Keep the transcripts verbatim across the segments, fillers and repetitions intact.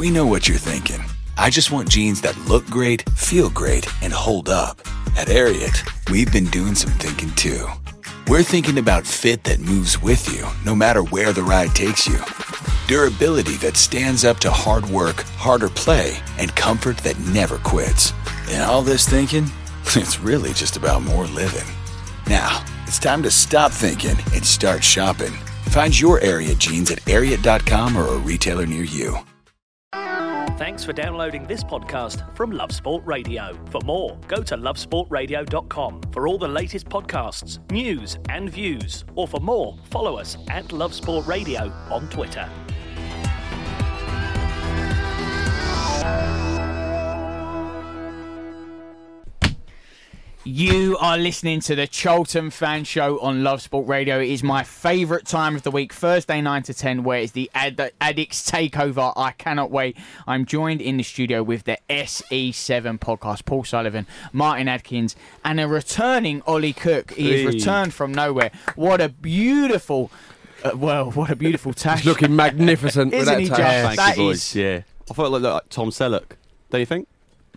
We know what you're thinking. I just want jeans that look great, feel great, and hold up. At Ariat, we've been doing some thinking too. We're thinking about fit that moves with you, no matter where the ride takes you. Durability that stands up to hard work, harder play, and comfort that never quits. And all this thinking, it's really just about more living. Now, it's time to stop thinking and start shopping. Find your Ariat jeans at ariat dot com or a retailer near you. Thanks for downloading this podcast from Love Sport Radio. For more, go to love sport radio dot com for all the latest podcasts, news and views. Or for more, follow us at Love Sport Radio on Twitter. You are listening to the Charlton Fan Show on Love Sport Radio. It is my favourite time of the week, Thursday nine to ten, where it's the Ad- Addicts Takeover. I cannot wait. I'm joined in the studio with the S E seven podcast, Paul Sullivan, Martin Adkins, and a returning Ollie Cook. He hey. has returned from nowhere. What a beautiful... Uh, well, what a beautiful tash. He's looking magnificent with Isn't that he tash. just? Thank That you, boys. is- Yeah. I thought it looked like Tom Selleck. Don't you think?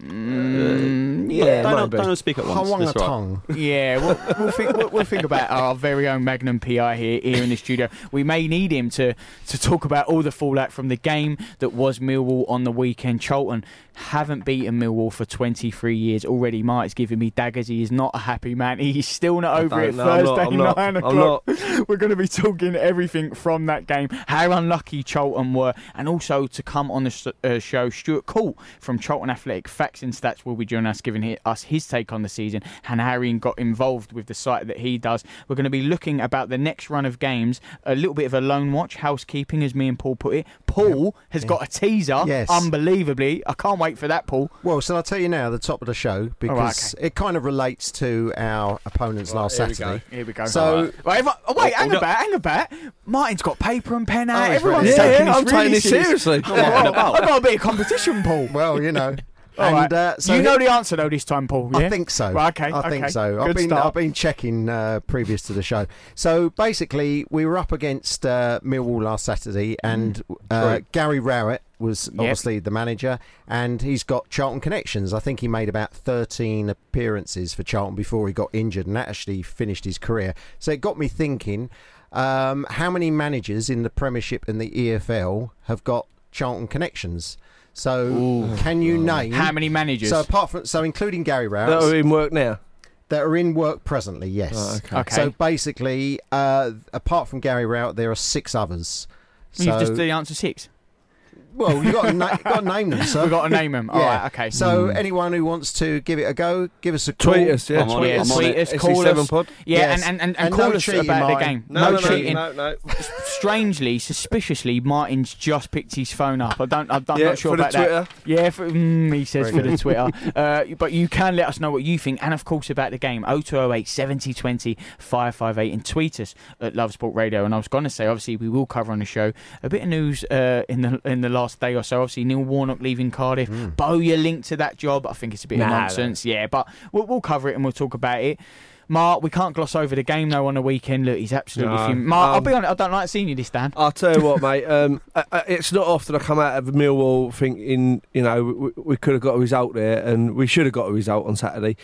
Mm, yeah, don't, might don't, be. don't speak at once. That's right. tongue. Yeah, we'll, we'll, think, we'll, we'll think about our very own Magnum P I here, here in the studio. We may need him to, to talk about all the fallout from the game that was Millwall on the weekend. Charlton haven't beaten Millwall for twenty-three years already. Mark's giving me daggers. He is not a happy man. He's still not over it. No, I'm not, Thursday, I'm not, nine I'm o'clock. not. We're going to be talking everything from that game, how unlucky Charlton were, and also to come on the uh, show, Stuart Court from Charlton Athletic Facts and Stats will be joining us, giving hi- us his take on the season and how he got involved with the site that he does. We're going to be looking about the next run of games, a little bit of a loan watch, housekeeping, as me and Paul put it. Paul Yep. has Yeah. got a teaser, Yes. unbelievably. I can't wait for that, Paul. Well, so I'll tell you now, the top of the show, because right, okay. it kind of relates to our opponents Right, last here we Saturday. go. Here we go. So- Right. Right, if I- oh, wait, Oh, hang oh, about, hang about. Martin's got paper and pen out. Oh, he's Everyone's ready. Yeah, taking yeah, this I'm really taking this serious. seriously. Oh, wow. I've got a bit of competition, Paul. Well, you know. All and right. uh, so you he- know the answer though this time, Paul. Yeah? I think so. Right, okay, I think okay. so. I've Good been start. I've been checking uh, previous to the show. So basically, we were up against uh, Millwall last Saturday, and uh, True. Gary Rowett was Yep. obviously the manager, and he's got Charlton connections. I think he made about thirteen appearances for Charlton before he got injured, and that actually finished his career. So it got me thinking: um, how many managers in the Premiership and the E F L have got Charlton connections? So Ooh. can you name How many managers? So apart from so including Gary That Rowett, are in work now. that are in work presently, yes. Oh, okay. Okay. So basically, uh, apart from Gary Rowett, there are six others. You've So, just the answer six. well, you've got to, na- got to name them, sir. We've got to name them. All Yeah. right, okay. So anyone who wants to give it a go, give us a call. Tweet us, yeah. I'm on yeah, it, I'm on tweet it. us, S E call seven us. pod. Yeah, Yes. and, and, and, and And call no us cheating, about the Martin. game. No, no, cheating. no, no. Strangely, suspiciously, Martin's just picked his phone up. I don't. I'm Yeah, not sure for the about that. Twitter. Yeah, for, mm, he says Very for the Twitter. Uh, but you can let us know what you think, and of course about the game. oh two oh eight, seventy twenty, five five eight, and tweet us at Love Sport Radio. And I was going to say, obviously, we will cover on the show a bit of news uh, in the in the last day or so. Obviously, Neil Warnock leaving Cardiff. Mm. Bowyer linked to that job. I think it's a bit of Nah, nonsense. Yeah, but we'll, we'll cover it and we'll talk about it. Mark, we can't gloss over the game though on the weekend. Look, he's absolutely No, fuming. Mark, I'll um, be honest, I don't like seeing you this, Dan. I'll tell you what, mate. Um, I, I, it's not often I come out of Millwall thinking, you know, we, we could have got a result there, and we should have got a result on Saturday.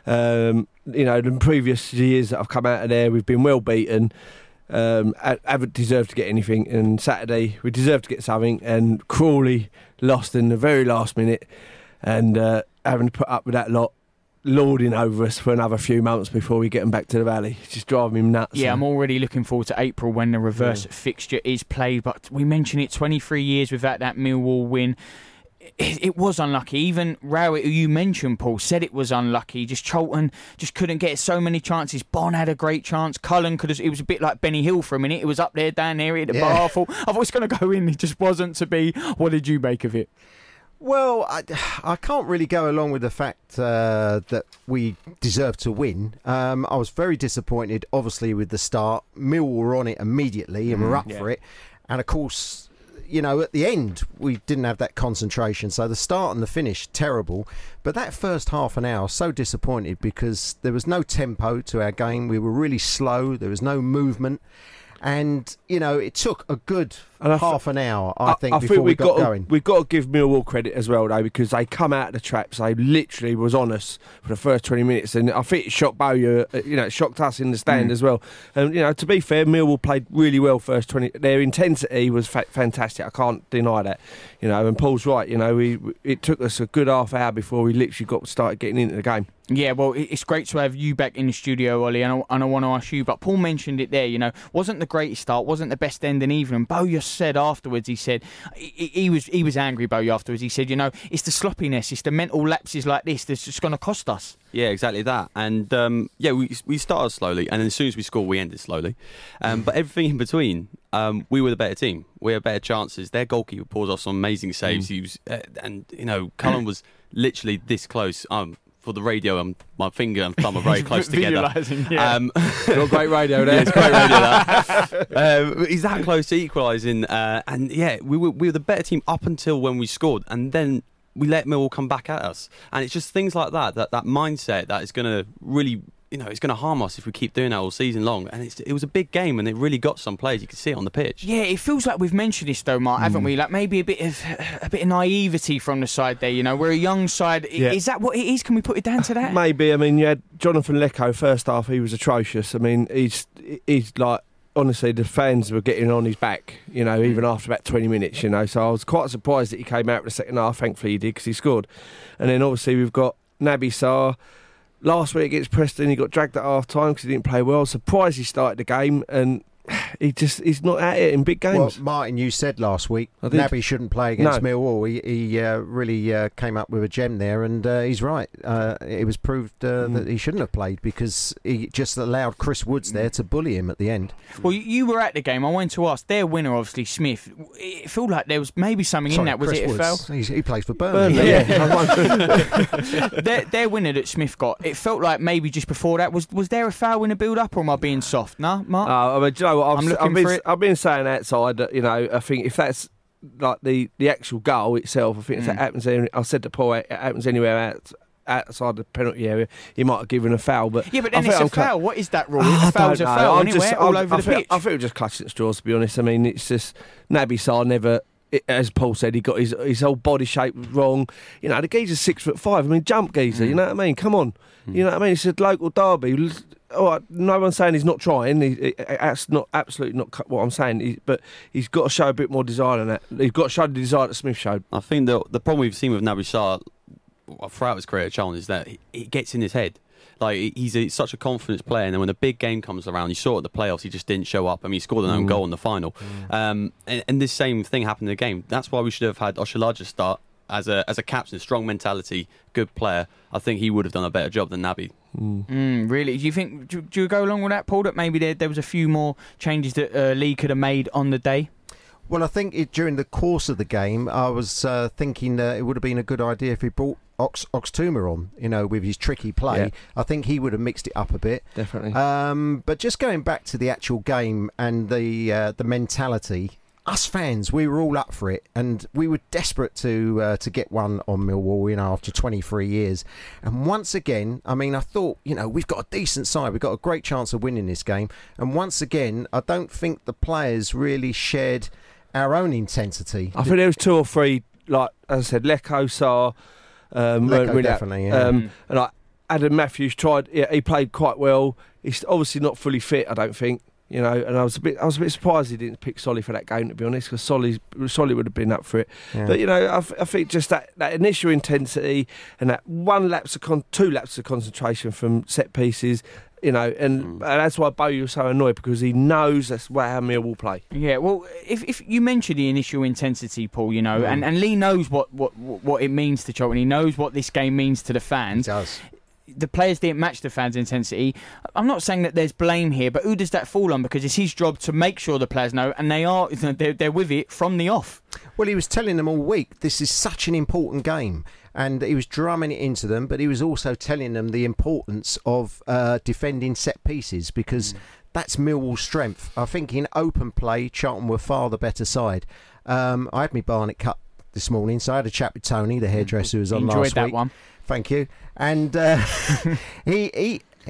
Um, you know, the previous years that I've come out of there, we've been well beaten. Um, I haven't deserved to get anything, and Saturday we deserved to get something. And Crawley lost in the very last minute, and uh, having to put up with that lot lording over us for another few months before we get them back to the valley. It's just driving me nuts. Yeah, I'm already looking forward to April when the reverse Yeah. fixture is played. But we mentioned it, twenty-three years without that Millwall win. It, it was unlucky. Even Rowett, who you mentioned, Paul, said it was unlucky. Just Charlton just couldn't get so many chances. Bon had a great chance. Cullen could have. It was a bit like Benny Hill for a minute. It was up there, down there at the Yeah. bar. I thought, I thought it was going to go in. It just wasn't to be. What did you make of it? Well, I, I can't really go along with the fact uh, that we deserved to win. Um, I was very disappointed, obviously, with the start. Millwall were on it immediately and were up yeah. for it. And, of course, you know, at the end, we didn't have that concentration. So the start and the finish, terrible. But that first half an hour, so disappointed because there was no tempo to our game. We were really slow. There was no movement. And, you know, it took a good half an hour, I, I think, I before think we we've got, got going. To, we've got to give Millwall credit as well, though, because they come out of the traps. They literally was on us for the first twenty minutes, and I think it shocked Bowyer. You know, it shocked us in the stand mm. as well. And you know, to be fair, Millwall played really well first twenty. Their intensity was fa- fantastic. I can't deny that. You know, and Paul's right. You know, we it took us a good half hour before we literally got started getting into the game. Yeah, well, it's great to have you back in the studio, Ollie, and I, and I want to ask you, but Paul mentioned it there, you know, wasn't the greatest start, wasn't the best ending even. Bowyer said afterwards, he said, he, he was he was angry, Bowyer, afterwards. He said, you know, it's the sloppiness, it's the mental lapses like this that's just going to cost us. Yeah, exactly that. And, um, yeah, we we started slowly, and as soon as we scored, we ended slowly. Um, but everything in between, um, we were the better team. We had better chances. Their goalkeeper pulls off some amazing saves. Mm. He was, uh, and, you know, Cullen was literally this close. Um, For the radio, um, my finger and thumb are very close together. Yeah. Um, Got great radio there. Yeah, it's great radio. That. um, he's that close to equalising, uh, and yeah, we were we were the better team up until when we scored, and then we let Millwall come back at us. And it's just things like that, that that mindset that is going to really, you know, it's going to harm us if we keep doing that all season long. And it's, it was a big game, and it really got some players. You could see it on the pitch. Yeah, it feels like we've mentioned this though, Mark, mm. haven't we? Like maybe a bit of a bit of naivety from the side there. You know, we're a young side. Yeah. Is that what it is? Can we put it down to that? Maybe. I mean, you had Jonathan Lecco first half. He was atrocious. I mean, he's he's like. Honestly, the fans were getting on his back, you know, even after about twenty minutes, you know. So I was quite surprised that he came out for the second half. Thankfully he did, because he scored. And then obviously we've got Naby Sarr. Last week against Preston, he got dragged at half time because he didn't play well. Surprised he started the game, and he just he's not at it in big games. Well, Martin, you said last week Naby shouldn't play against no. Millwall. He, he uh, really uh, came up with a gem there, and uh, he's right. Uh, it was proved uh, mm. that he shouldn't have played because he just allowed Chris Woods there to bully him at the end. Well, you were at the game. I went to ask their winner, obviously Smith. It felt like there was maybe something Sorry, in that. Was Chris it? Woods. It fell. He's, he plays for Burnley. Burnley yeah. yeah. their, their winner that Smith got. It felt like maybe just before that was was there a foul in the build up, or am I being soft? No, Mark. Uh, I mean, do you know what? I've, I'm looking I've been, for it. I've been saying outside that, you know, I think if that's like the, the actual goal itself, I think mm. if that happens, I said to Paul, it happens anywhere out, outside the penalty area, he might have given a foul. But yeah, but then I it's a I'm foul. Cl- what is that rule? Oh, a foul's a foul I'm anywhere, just, all I'm, over I the think, pitch. I think we're just clutching at straws, to be honest. I mean, it's just Naby Sarr never. It, as Paul said, he got his his whole body shape was wrong. You know, the geezer's six foot five. I mean, jump geezer. Mm. You know what I mean? Come on. Mm. You know what I mean? It's a local derby. All right, no one's saying he's not trying. He, he, that's not absolutely not what I'm saying. He, but he's got to show a bit more desire than that. He's got to show the desire that Smith showed. I think the the problem we've seen with Naby Sarr throughout his career at Charlton is that it gets in his head. Like, he's a, such a confidence player, and then when the big game comes around, you saw at the playoffs, he just didn't show up. I mean, he scored an own mm. goal in the final. Mm. Um, and, and this same thing happened in the game. That's why we should have had Oshalaja start as a as a captain, strong mentality, good player. I think he would have done a better job than Naby. Mm. Mm, really? Do you think, do, do you go along with that, Paul, that maybe there, there was a few more changes that uh, Lee could have made on the day? Well, I think it, during the course of the game, I was uh, thinking uh, it would have been a good idea if he brought Ox Oxtuma on, you know, with his tricky play. Yeah. I think he would have mixed it up a bit. Definitely. Um, but just going back to the actual game and the uh, the mentality, us fans, we were all up for it, and we were desperate to uh, to get one on Millwall, you know, after twenty-three years. And once again, I mean, I thought, you know, we've got a decent side, we've got a great chance of winning this game. And once again, I don't think the players really shared our own intensity. I think there was two or three, like as I said, Lecco, Sarr, um, Lecco really definitely, yeah. um, and like Adam Matthews tried. Yeah, he played quite well. He's obviously not fully fit, I don't think. You know, and I was a bit, I was a bit surprised he didn't pick Solly for that game, to be honest, because Solly, Solly would have been up for it. Yeah. But you know, I, I think just that, that initial intensity and that one lapse of con- two lapses of concentration from set pieces. You know, and, mm. and that's why Bowyer was so annoyed, because he knows that's how Millwall play. Yeah, well, if if you mentioned the initial intensity, Paul, you know, mm. and, and Lee knows what, what, what it means to Charlton. He knows what this game means to the fans. He does. The players didn't match the fans' intensity. I'm not saying that there's blame here, but who does that fall on? Because it's his job to make sure the players know, and they are they're, they're with it from the off. Well, he was telling them all week, this is such an important game. And he was drumming it into them, but he was also telling them the importance of uh, defending set pieces, because mm. that's Millwall's strength. I think in open play, Charlton were far the better side. Um, I had my Barnet cut this morning, so I had a chat with Tony, the hairdresser who was on Enjoyed last that week. One. Thank you. And uh, he he he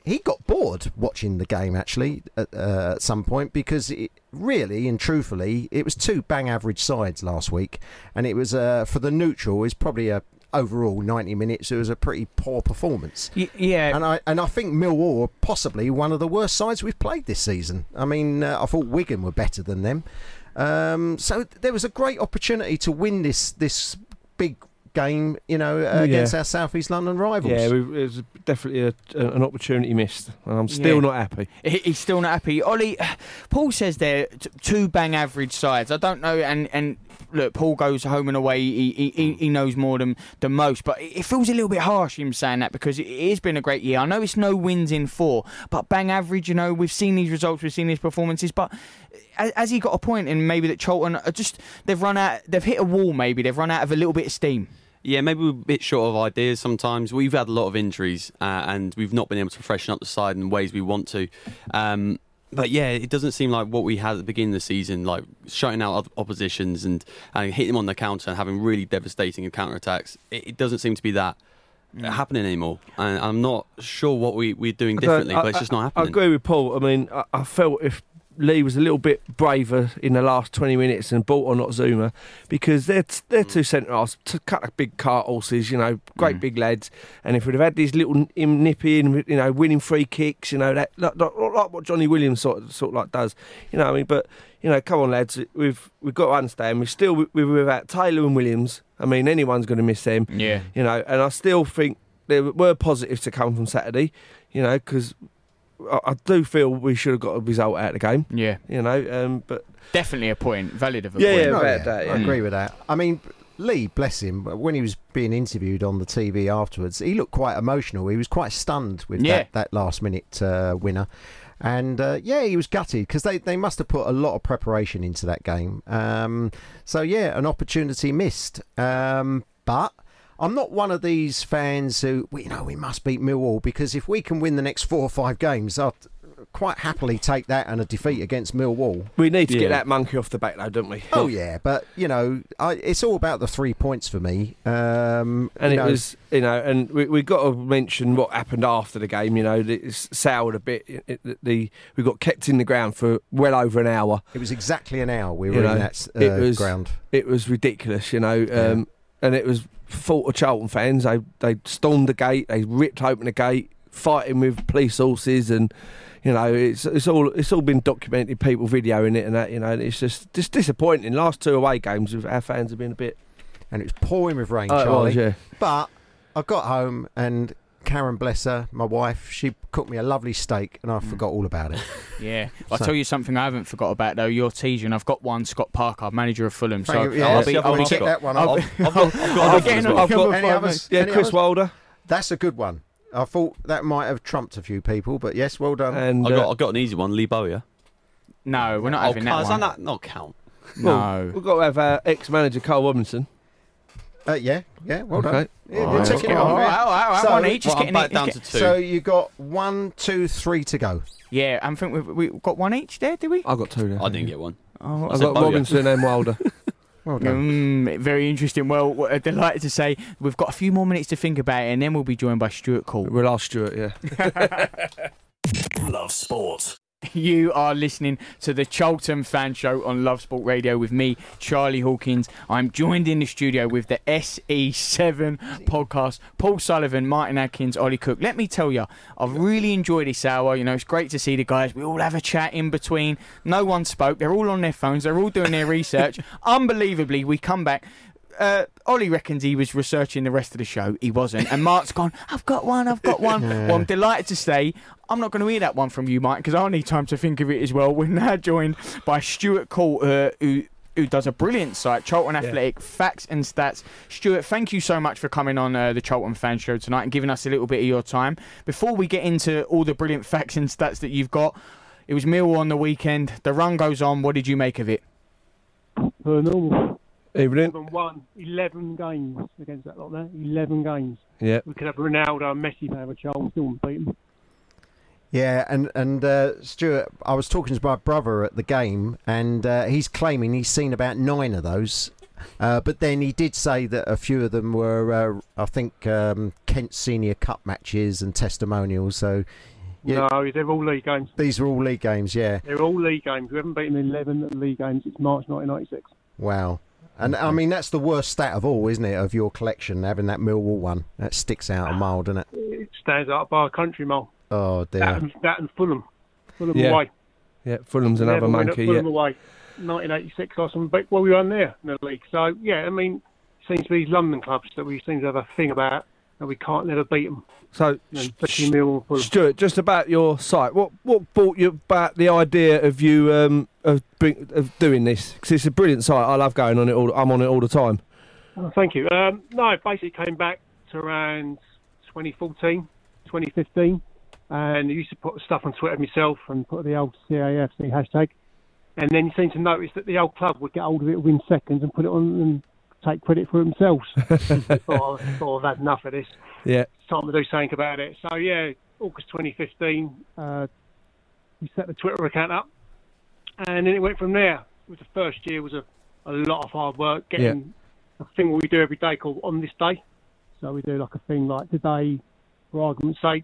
he got bored watching the game actually at, uh, at some point, because it, really and truthfully, it was two bang average sides last week, and it was uh, for the neutral, it's probably a overall ninety minutes. It was a pretty poor performance. Y- yeah, and I and I think Millwall are possibly one of the worst sides we've played this season. I mean, uh, I thought Wigan were better than them. Um, so there was a great opportunity to win this this big game, you know, uh, against yeah. our South East London rivals. Yeah, we, it was definitely a, a, an opportunity missed, and I'm still Yeah. not happy. He- he's still not happy. Ollie, Paul says there t- two bang average sides. I don't know, and and look, Paul goes home and away. He he, he knows more than than most, but it feels a little bit harsh him saying that, because it has been a great year. I know it's no wins in four, but bang average. You know, we've seen these results, we've seen these performances, but has he got a point in maybe that Charlton are just they've run out, they've hit a wall. Maybe they've run out of a little bit of steam. Yeah, maybe we're a bit short of ideas sometimes. We've had a lot of injuries uh, and we've not been able to freshen up the side in ways we want to. Um, but yeah, it doesn't seem like what we had at the beginning of the season, like shutting out other oppositions and, and hitting them on the counter and having really devastating counter-attacks. It, it doesn't seem to be that mm. happening anymore. And I'm not sure what we, we're doing differently, I, but it's just not happening. I agree with Paul. I mean, I, I felt if Lee was a little bit braver in the last twenty minutes and bought on Zuma, because they're t- they're two centre halves, to cut like big cart horses, you know, great Mm. big lads. And if we'd have had these little in, nippy in, you know, winning free kicks, you know, that like, like, like what Johnny Williams sort of, sort of like does, you know, what I mean, but you know, come on lads, we've we've got to understand we're still we're without Taylor and Williams. I mean, anyone's going to miss them, Yeah, you know, and I still think there were positives to come from Saturday, you know, because I, I do feel we should have got a result out of the game. yeah, You know, um, but definitely a point, valid of a Yeah, point. yeah. No, about that, I yeah. agree with that. I mean, Lee, bless him, when he was being interviewed on the T V afterwards, he looked quite emotional. He was quite stunned with Yeah. that, that last minute uh, winner. And uh, yeah, he was gutted, because they, they must have put a lot of preparation into that game. Um, so yeah, an opportunity missed. Um, but I'm not one of these fans who, you know, we must beat Millwall, because if we can win the next four or five games, I'd quite happily take that and a defeat against Millwall. we need to Yeah. get that monkey off the back, though, don't we? Oh yeah, but you know, I, it's all about the three points for me. Um, And you it know, was, you know, and we we got to mention what happened after the game. You know, it's soured a bit. It, it, the we got kept in the ground for well over an hour. it was exactly an hour we You were know, in that uh, it was- ground. It was ridiculous, you know, um, and it was fault of Charlton fans. They they stormed the gate, they ripped open the gate, fighting with police horses, and you know, it's it's all it's all been documented. People videoing it and that. You know, and it's just just disappointing. Last two away games, our fans have been a bit. And it was pouring with rain, Oh, it Charlie. was, yeah. But I got home and Karen, bless her, my wife, she cooked me a lovely steak, and I forgot all about it. Yeah, I'll So- tell you something I haven't forgot about though. Your teasing, I've got one. Scott Parker, manager of Fulham. So Thank you. Yeah, I'll be, I've I'll already be checked that one I'll- off. I've, I've got, I've got I'll another be getting as well. on- I've got Any others? yeah, Any Chris others? Wilder That's a good one. I thought that might have trumped a few people, but yes, well done. and I uh, got, I got an easy one, Lee Bowyer. No, we're not Oh, having that does one. that not count? No. we've got to have our ex-manager Carl Robinson. uh, yeah, yeah, well done. Okay. Yeah, All you're right. ticking it Oh, off. all yeah. right, all right, all right, So- one each. Just Well, I'm getting back it- down get- to two. So you got one, two, three to go. Yeah, I think we've, we've got one each there, did we? I got two there. I didn't get one. Oh, I I've said got Bowyer. Robinson and Wilder. Well done. Mm, very interesting. Well, we're delighted to say we've got a few more minutes to think about it, and then we'll be joined by Stuart Court. We'll ask Stuart, yeah. Love Sport. You are listening to the Charlton Fan Show on Love Sport Radio with me, Charlie Hawkins. I'm joined in the studio with the S E seven podcast, Paul Sullivan, Martin Adkins, Ollie Cook. Let me tell you, I've really enjoyed this hour. You know, it's great to see the guys. We all have a chat in between. No one spoke. They're all on their phones. They're all doing their research. Unbelievably, we come back. Uh, Ollie reckons he was researching the rest of the show. He wasn't. And Mark's gone, I've got one, I've got one. Well, I'm delighted to say I'm not going to hear that one from you, Mike, because I need time to think of it as well. We're now joined by Stuart Court, uh, who who does a brilliant site, Charlton Athletic, Facts and Stats. Stuart, thank you so much for coming on uh, the Charlton Fan Show tonight and giving us a little bit of your time. Before we get into all the brilliant facts and stats that you've got, it was Millwall on the weekend. The run goes on. What did you make of it? Per normal. Evening. Eleven won eleven games against that lot there. Eleven games. Yeah. We could have Ronaldo and Messi have a Charles still wouldn't beat them. Yeah, and and uh, Stuart, I was talking to my brother at the game, and uh, he's claiming he's seen about nine of those. Uh, but then he did say that a few of them were, uh, I think, um, Kent Senior Cup matches and testimonials. So Yeah. No, they're all league games. These are all league games, yeah. They're all league games. We haven't beaten eleven league games since March nineteen ninety-six. Wow. And I mean, that's the worst stat of all, isn't it, of your collection, having that Millwall one. That sticks out a mile, doesn't it? It stands out by a country mile. Oh, dear. That and, that and Fulham. Fulham Yeah. away. Yeah, Fulham's another Never win at monkey. Yeah. Fulham away. nineteen eighty-six or something. But, well, we won there in the league. So, yeah, I mean, it seems to be these London clubs that we seem to have a thing about and we can't never beat them. So, Especially Millwall and Fulham. Stuart, just about your site, what what brought you about the idea of you um, of bring, of doing this? Because it's a brilliant site. I love going on it all. I'm on it all the time. Oh, thank you. Um, no, it basically came back to around twenty fourteen, twenty fifteen, and I used to put stuff on Twitter myself and put the old C A F C hashtag, and then you seem to notice that the old club would get hold of it within seconds and put it on and take credit for it themselves. I thought, I thought I've had enough of this. Yeah. It's time to do something about it. So, yeah, August twenty fifteen, uh, we set the Twitter account up, and then it went from there. It was the first year was a, a lot of hard work, getting a thing we do every day called On This Day. So we do like a thing like today, for argument's sake,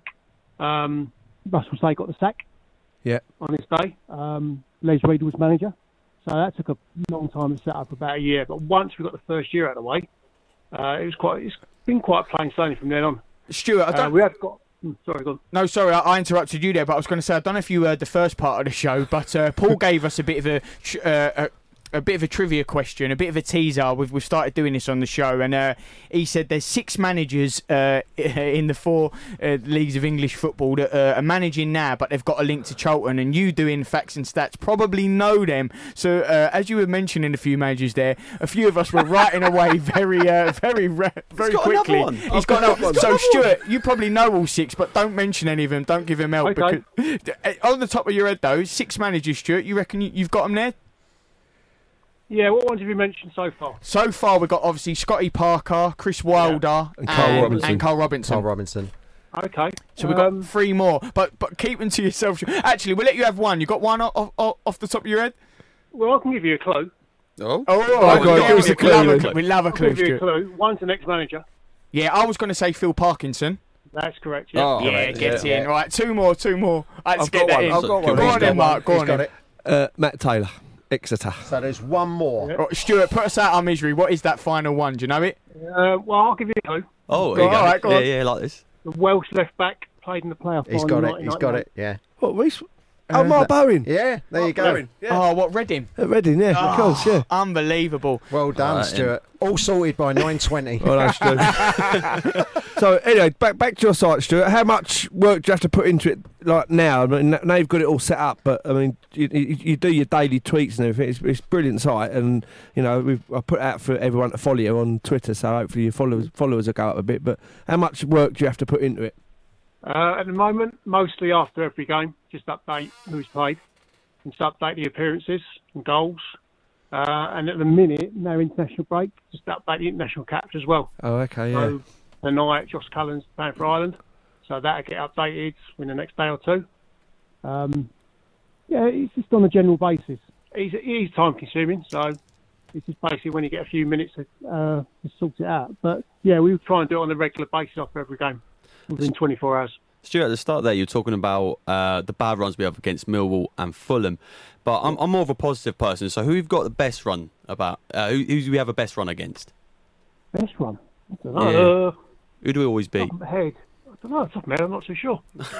um, Russell Say got the sack Yeah. on this day. Um, Les Reed was manager. So that took a long time to set up, about a year. But once we got the first year out of the way, uh, it was quite. It's been quite plain sailing from then on. Stuart, I Uh, don't. we have got. hmm, Sorry, go on. No, sorry, I, I interrupted you there, but I was going to say I don't know if you heard the first part of the show, but uh, Paul gave us a bit of a, tr- uh, a a bit of a trivia question, a bit of a teaser. We've we've started doing this on the show, and uh, he said there's six managers uh, in the four uh, leagues of English football that uh, are managing now, but they've got a link to Charlton. And you, doing facts and stats, probably know them. So uh, as you were mentioning a few managers there, a few of us were writing away very, uh, very, very He's got quickly. another one. He's I've got got another one. So Stuart, you probably know all six, but don't mention any of them. Don't give him help. Okay. Because on the top of your head, though, six managers, Stuart. You reckon you, you've got them there? Yeah, what ones have you mentioned so far? So far, we've got obviously Scotty Parker, Chris Wilder, And Carl Robinson. and Carl Robinson. Carl Robinson. Okay. So we've got um, three more, but but keep them to yourself. Actually, we'll let you have one. You got one off, off, off the top of your head? Well, I can give you a clue. Oh. Oh, go on, yeah, give us we a clue, love a then. clue. We love a I'll clue, give you a Stuart. clue. One's an ex-manager. Yeah, I was going to say Phil Parkinson. That's correct. Yeah. Oh, Yeah, right, gets yeah. in. Right, two more, two more. Let's I've get got that one, in. I've got one. Go He's on got in, Mark. Go He's on got in. it. Uh, Matt Taylor, Exeter. So there's one more. Yeah. Right, Stuart, put us out our misery. What is that final one? Do you know it? Uh, well, I'll give you a clue. Oh, Go there you on, go. all right, go yeah, on. yeah, like this. The Welsh left back played in the playoff. He's final got in it. He's got nineteen ninety-nine. it. Yeah. What, Reece? Oh, Mark Bowen. Yeah, there you go. Bowen, yeah. Oh, what, Reading? At Reading, yeah, of course, yeah. Unbelievable. Well done, Right, Stuart. All sorted by nine twenty. Well done, Stuart. So anyway, back back to your site, Stuart. How much work do you have to put into it, like now? I mean, now you've got it all set up, but I mean, you, you, you do your daily tweets and everything. It's, it's a brilliant site, and you know, we've I put it out for everyone to follow you on Twitter, so hopefully your followers followers will go up a bit. But how much work do you have to put into it? Uh, at the moment, mostly after every game, just update who's played, and just update the appearances and goals. Uh, and at the minute, no international break, just update the international caps as well. Oh, okay, yeah. So tonight, Josh Cullen's playing for Ireland, so that'll get updated in the next day or two. Um, yeah, it's just on a general basis. It's, it is time consuming, so it's just basically when you get a few minutes to, uh, to sort it out. But yeah, we try and do it on a regular basis after every game, within twenty-four hours. Stuart, at the start there, you were talking about uh, the bad runs we have against Millwall and Fulham. But I'm, I'm more of a positive person, so who have got the best run about? Uh, who, who do we have a best run against? Best one? I don't know. Yeah. Uh, Who do we always beat? top of my head. I don't know. Top of my head, I'm not too sure.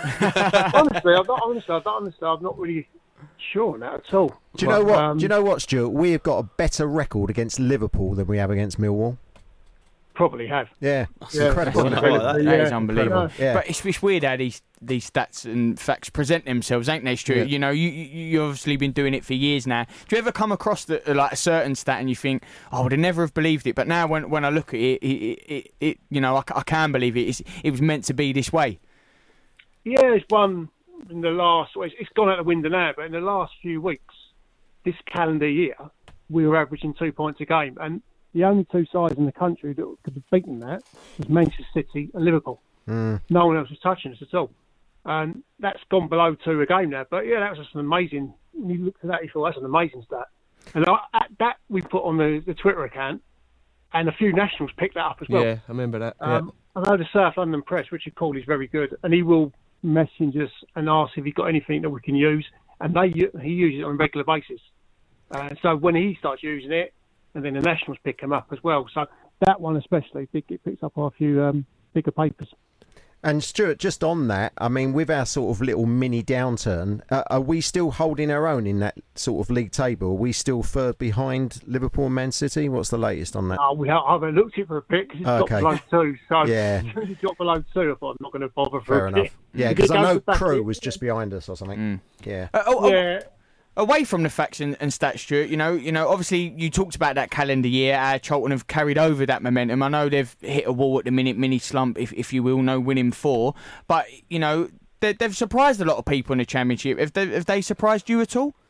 honestly, I'm not, honestly, I'm not, honestly, I'm not really sure on that at all. Do you know But, what? um, Do you know what, Stuart? We have got a better record against Liverpool than we have against Millwall. Probably have. Yeah, it's Yeah. incredible. Isn't it? Like that. That is Yeah. unbelievable. Yeah. But it's, it's weird how these these stats and facts present themselves, ain't they, Stuart? Yeah. You know, you, you you've obviously been doing it for years now. Do you ever come across the, like a certain stat and you think, oh, I would have never have believed it, but now when when I look at it, it, it, it, it you know, I, I can believe it. It's, it was meant to be this way. Yeah, there's one in the last. Well, it's, it's gone out the window now, but in the last few weeks, this calendar year, we were averaging two points a game, and the only two sides in the country that could have beaten that was Manchester City and Liverpool. Mm. No one else was touching us at all. And that's gone below two a game now. But yeah, that was just an amazing. When you look at that, you thought that's an amazing stat. And I, at that we put on the, the Twitter account, and a few nationals picked that up as well. Yeah, I remember that. Um, I know the South London Press, Richard Cawley's very good, and he will messaging us and asks if he's got anything that we can use, and they he uses it on a regular basis. Uh, so when he starts using it, and then the Nationals pick him up as well. So that one especially, it picks up a few um, bigger papers. And Stuart, just on that, I mean, with our sort of little mini downturn, uh, are we still holding our own in that sort of league table? Are we still third behind Liverpool and Man City? What's the latest on that? Uh, we have, I haven't looked at it for a bit because it's Okay. dropped below two. So Yeah. as soon as it dropped below two, I thought I'm not going to bother for Fair a enough. bit. Yeah, If because it I goes know back Crew in- was just behind us or something. Mm. Yeah. Uh, oh, Yeah. Away from the facts and, and stats, Stuart, you know, you know, obviously you talked about that calendar year. Uh, Charlton have carried over that momentum. I know they've hit a wall at the minute, mini slump, if if you will, no winning four. But you know, they, they've surprised a lot of people in the Championship. Have they, have they surprised you at all?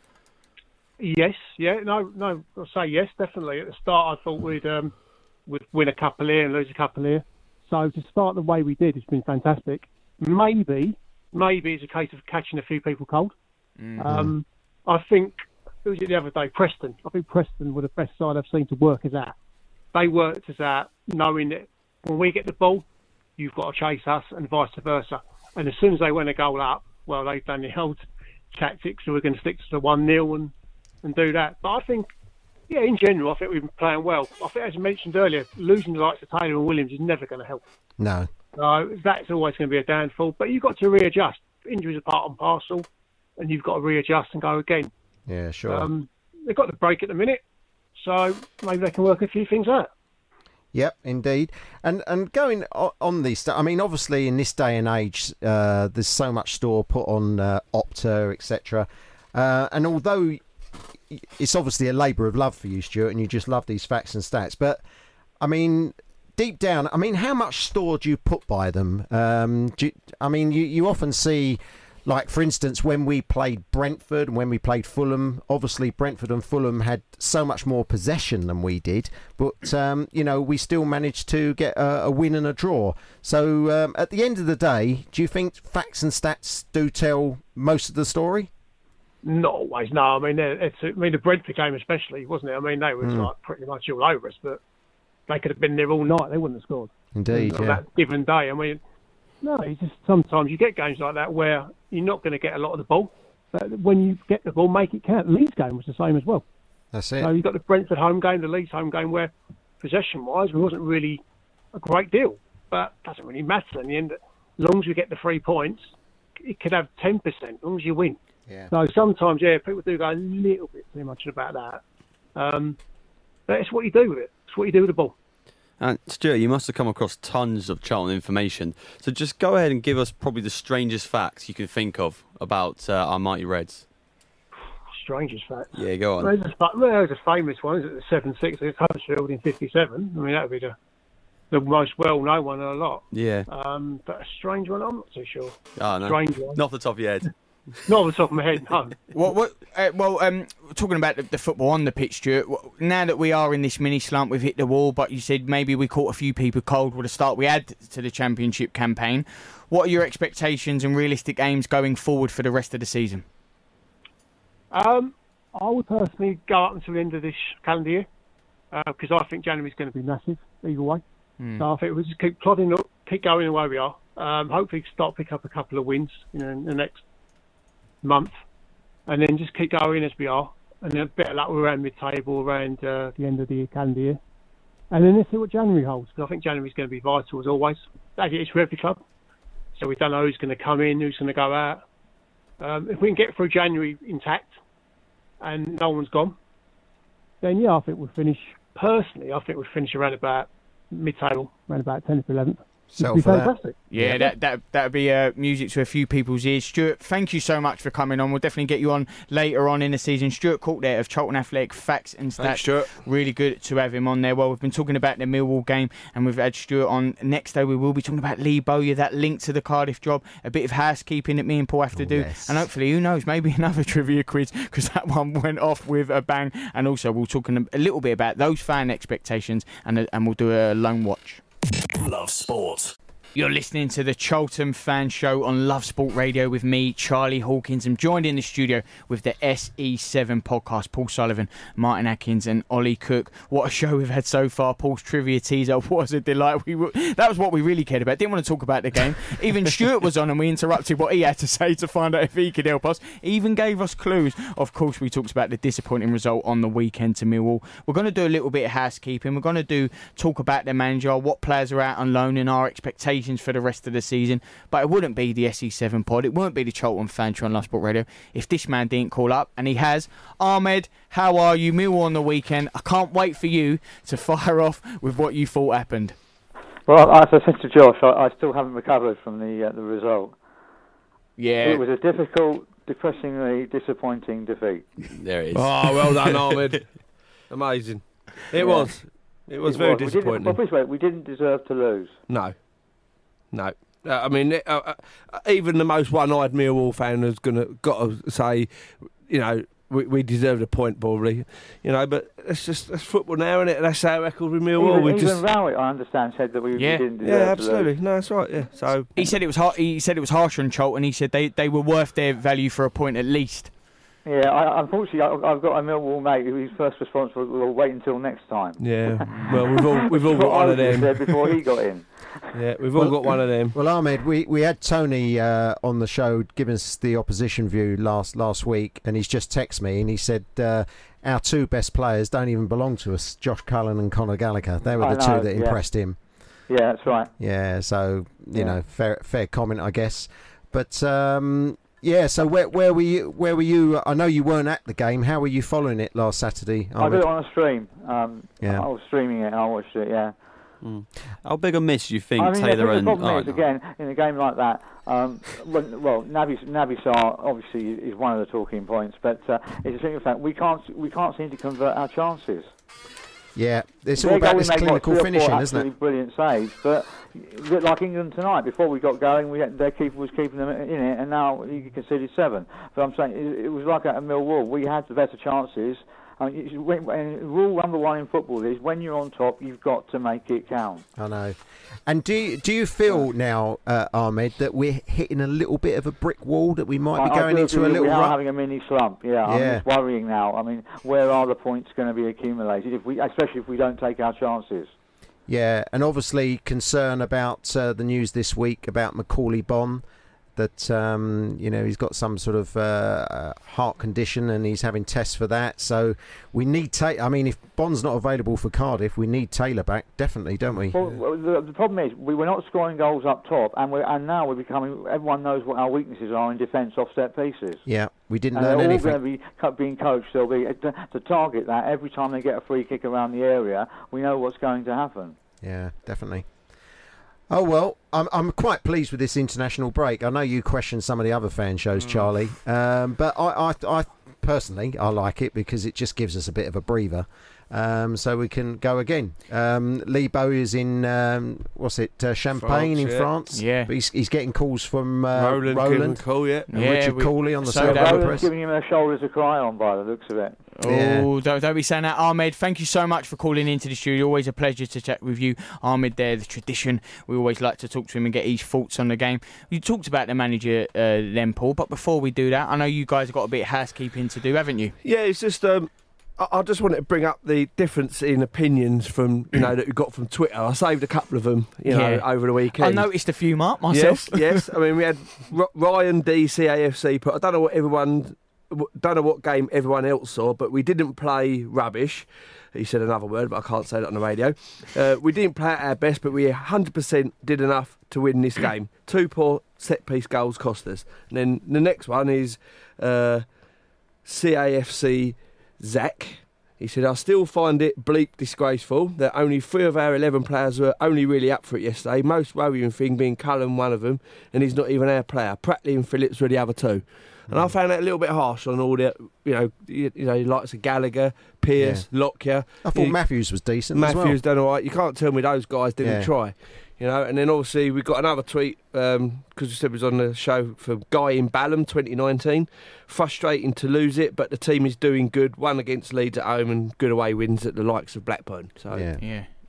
Yes, yeah, no, no. I'll say yes, definitely. At the start, I thought we'd um, we'd win a couple here and lose a couple here. So to start the way we did, it's been fantastic. Maybe, maybe it's a case of catching a few people cold. Mm-hmm. Um, I think, who was it the other day? Preston. I think Preston were the best side I've seen to work us out. They worked us out knowing that when we get the ball, you've got to chase us and vice versa. And as soon as they went a goal up, well, they've done the old tactics, so we're going to stick to the one nil and, and do that. But I think, yeah, in general, I think we've been playing well. I think, as I mentioned earlier, losing the likes of Taylor and Williams is never going to help. No. So that's always going to be a downfall. But you've got to readjust. Injuries are part and parcel. And you've got to readjust and go again. Yeah, sure. Um, they've got the break at the minute, so maybe they can work a few things out. Yep, indeed. And and going o- on these, I mean, obviously in this day and age, uh, there's so much store put on uh, Opta, et cetera. Uh, and although it's obviously a labour of love for you, Stuart, and you just love these facts and stats, but I mean, deep down, I mean, how much store do you put by them? Um, do you, I mean, you, you often see. Like, for instance, when we played Brentford and when we played Fulham, obviously Brentford and Fulham had so much more possession than we did. But, um, you know, we still managed to get a, a win and a draw. So um, at the end of the day, do you think facts and stats do tell most of the story? Not always, no. I mean, it's, I mean, the Brentford game especially, wasn't it? I mean, they were Mm. like pretty much all over us, but they could have been there all night. They wouldn't have scored. Indeed, on yeah. that given day. I mean, no, it's just sometimes you get games like that where you're not going to get a lot of the ball. But when you get the ball, make it count. The Leeds game was the same as well. That's it. So you've got the Brentford home game, the Leeds home game, where possession-wise, it wasn't really a great deal. But it doesn't really matter in the end. As long as you get the three points, it could have ten percent, as long as you win. Yeah. So sometimes, yeah, people do go a little bit too much about that. Um, but it's what you do with it. It's what you do with the ball. And Stuart, you must have come across tons of Charlton information. So just go ahead and give us probably the strangest facts you can think of about uh, our mighty Reds. Strangest fact. Yeah, go on. Well, there's a, fa- well, there's a famous one, is it? The seven six against Huddersfield in fifty-seven. I mean, that would be the, the most well-known one of a lot. Yeah. Um, but a strange one, I'm not too sure. Oh, no. Strange one. Not off the top of your head. Not off the top of my head, no. What, what, uh, well, um, talking about the, the football on the pitch, Stuart, wh- now that we are in this mini slump, we've hit the wall, but you said maybe we caught a few people cold with the start we had to the Championship campaign. What are your expectations and realistic aims going forward for the rest of the season? Um, I would personally go up until the end of this calendar year because uh, I think January's going to be massive either way. Mm. So I think we'll just keep plodding up, keep going the way we are. Um, hopefully start pick up a couple of wins, you know, in the next month, and then just keep going as we are. And then a bit of luck, we're around mid-table, around uh, the end of the calendar year. And then let's see what January holds, because I think January's going to be vital as always, as it is for every club. So we don't know who's going to come in, who's going to go out. Um, if we can get through January intact and no one's gone, then yeah, I think we'll finish, personally, I think we'll finish around about mid-table, around about tenth or eleventh. Settle It'd be for that. fantastic. Yeah, Yeah. that that that would be uh, music to a few people's ears. Stuart, thank you so much for coming on. We'll definitely get you on later on in the season. Stuart Court there of Charlton Athletic Facts and Stats. Thanks, Stuart. Really good to have him on there. Well, we've been talking about the Millwall game, and we've had Stuart on. Next day, we will be talking about Lee Bowyer, that link to the Cardiff job, a bit of housekeeping that me and Paul have to Oh, do, yes. and hopefully, who knows, maybe another trivia quiz, because that one went off with a bang. And also, we'll talk a little bit about those fan expectations, and and we'll do a loan watch. Love sport. You're listening to the Charlton Fan Show on Love Sport Radio with me, Charlie Hawkins. I'm joined in the studio with the S E seven podcast, Paul Sullivan, Martin Atkins and Ollie Cook. What a show we've had so far. Paul's trivia teaser was a delight. We were, that was what we really cared about. Didn't want to talk about the game. Even Stuart was on and we interrupted what he had to say to find out if he could help us. He even gave us clues. Of course, we talked about the disappointing result on the weekend to Millwall. We're going to do a little bit of housekeeping. We're going to do talk about the manager, what players are out on loan and our expectations for the rest of the season. But it wouldn't be the S E seven pod, it won't be the Charlton Fan Show on Love Sport Radio if this man didn't call up, and he has. Ahmed, how are you? Millwall on the weekend. I can't wait for you to fire off with what you thought happened. Well, as I said to Josh, I, I still haven't recovered from the uh, the result. Yeah, it was a difficult, depressingly disappointing defeat. There it is. Oh, well done, Ahmed. Amazing. It yeah. was. It was it very was. disappointing. Well, this way, we didn't deserve to lose. No. No, uh, I mean, uh, uh, even the most one-eyed Millwall fan is gonna got to say, you know, we, we deserved a point, probably, you know. But it's just that's football now, isn't it? That's our record with Millwall. Even, we even just Rowett, I understand, said that we, yeah. we didn't deserve yeah, to absolutely. lose. No, that's right. Yeah, so he said it was har- he said it was harsh on Charlton. He said they, they were worth their value for a point at least. Yeah, I, unfortunately, I, I've got a Millwall mate whose first response was, "We'll wait until next time." Yeah, well, we've all we've all got one of them. Said before he got in. Yeah, we've all well, got one of them. Well, Ahmed, we, we had Tony uh, on the show giving us the opposition view last last week, and he's just texted me and he said uh, our two best players don't even belong to us, Josh Cullen and Conor Gallagher. They were I the know, two that yeah. impressed him. Yeah, that's right. Yeah, so, you Yeah. know, fair fair comment, I guess. But, um, yeah, so where where were you? Where were you? I know you weren't at the game. How were you following it last Saturday, I Ahmed? did it on a stream. Um, Yeah. I was streaming it and I watched it, yeah. Mm. How big a miss do you think I mean, Taylor the and... problem oh, is, no. again, in a game like that, um, when, well, Naby, Naby Sarr obviously is one of the talking points, but uh, it's a simple fact, we can't, we can't seem to convert our chances. Yeah, it's Their all about goal, we this made, clinical what, three or four finishing, isn't absolutely it? Brilliant saves, but a bit like England tonight, before we got going, we had, their keeper was keeping them in it, and now he conceded seven. But I'm saying it, it was like at Millwall, we had the better chances. I mean, when, when, rule number one in football is when you're on top, you've got to make it count. I know. And do you, do you feel now, uh, Ahmed, that we're hitting a little bit of a brick wall, that we might be I, going I into a little we are rut? having a mini slump. Yeah, I'm Yeah. just worrying now. I mean, where are the points going to be accumulated? If we, especially if we don't take our chances. Yeah, and obviously concern about uh, the news this week about Macaulay Bonne, that um, you know, he's got some sort of uh, heart condition and he's having tests for that. So we need Taylor. I mean, if Bond's not available for Cardiff, we need Taylor back, definitely, don't we? Well, the, the problem is we were not scoring goals up top, and we and now we're becoming. Everyone knows what our weaknesses are in defence off set pieces. Yeah, we didn't and learn they're anything. all going to be co- being coached. They'll be to, to target that every time they get a free kick around the area. We know what's going to happen. Yeah, definitely. Oh, well, I'm I'm quite pleased with this international break. I know you question some of the other fan shows, Charlie, um, but I, I, I personally, I like it because it just gives us a bit of a breather. Um, so we can go again. Um, Lebo is in, um, what's it, uh, Champagne France, in yeah. France? Yeah. But he's, he's getting calls from uh, Roland, Roland Cole, yeah. and Yeah, Richard we- Cooley on the so South that- Africa Roland's press. giving him a shoulder to cry on by the looks of it. Yeah. Oh, don't, don't be saying that. Ahmed, thank you so much for calling into the studio. Always a pleasure to chat with you. Ahmed there, the tradition. We always like to talk to him and get his thoughts on the game. You talked about the manager uh, then, Paul, but before we do that, I know you guys have got a bit of housekeeping to do, haven't you? Yeah, it's just um, I, I just wanted to bring up the difference in opinions from you know that we got from Twitter. I saved a couple of them, you know, Yeah. over the weekend. I noticed a few, Mark, myself. Yes, yes. I mean, we had R- Ryan D C A F C put. I don't know what everyone, w- don't know what game everyone else saw, but we didn't play rubbish. He said another word, but I can't say that on the radio. Uh, we didn't play at our best, but we one hundred percent did enough to win this game. Two poor set-piece goals cost us. And then the next one is uh, C A F C Zach. He said, I still find it bleak disgraceful that only three of our eleven players were only really up for it yesterday. Most worrying thing being Cullen, one of them, and he's not even our player. Pratley and Phillips were the other two. And I found that a little bit harsh on all the, you know, you, you know, likes of Gallagher, Pearce, Lockyer. I thought you, Matthews was decent Matthews as well. done all right. You can't tell me those guys didn't Yeah. try. You know, and then obviously we got another tweet because um, we said it was on the show for Guy in Balham twenty nineteen. Frustrating to lose it, but the team is doing good. One against Leeds at home and good away wins at the likes of Blackburn. So Yeah. Yeah.